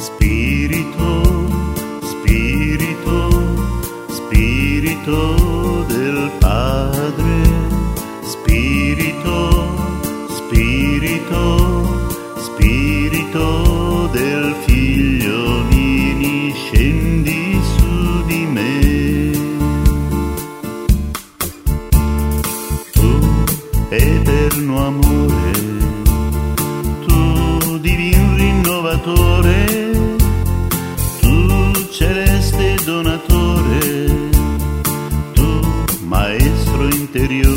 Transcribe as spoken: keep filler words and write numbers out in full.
Spirito, Spirito, Spirito del Padre, Spirito, Spirito, Spirito del Figlio, vieni, scendi su di me. Tu, eterno amore, tu, divin rinnovatore, celeste donatore, tu maestro interiore.